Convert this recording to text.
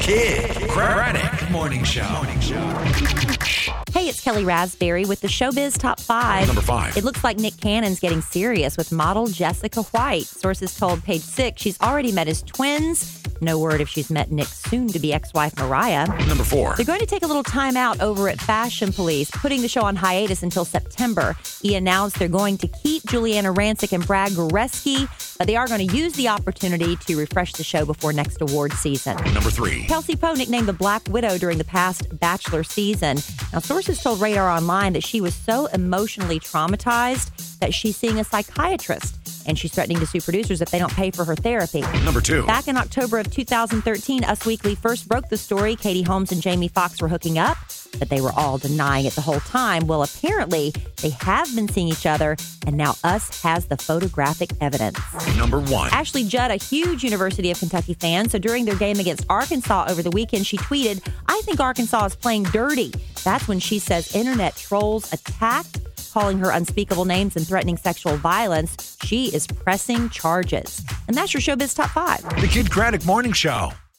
Kid Craddock Morning Show. Hey, it's Kelly Raspberry with the Showbiz Top 5. Number 5. It looks like Nick Cannon's getting serious with model Jessica White. Sources told Page 6 she's already met his twins. No word if she's met Nick's soon-to-be ex-wife Mariah. Number 4. They're going to take a little time out over at Fashion Police, putting the show on hiatus until September. He announced they're going to keep Juliana Rancic and Brad Goreski, but they are going to use the opportunity to refresh the show before next award season. Number 3. Kelsey Poe nicknamed the Black Widow during the past Bachelor season. Now, sources told Radar Online that she was so emotionally traumatized that she's seeing a psychiatrist, and she's threatening to sue producers if they don't pay for her therapy. Number 2. Back in October of 2013, Us Weekly first broke the story. Katie Holmes and Jamie Foxx were hooking up, but they were all denying it the whole time. Well, apparently, they have been seeing each other, and now Us has the photographic evidence. Number 1. Ashley Judd, a huge University of Kentucky fan, so during their game against Arkansas over the weekend, she tweeted, "I think Arkansas is playing dirty." That's when she says internet trolls attacked, calling her unspeakable names and threatening sexual violence. She is pressing charges. And that's your Showbiz Top 5. The Kid Craddock Morning Show.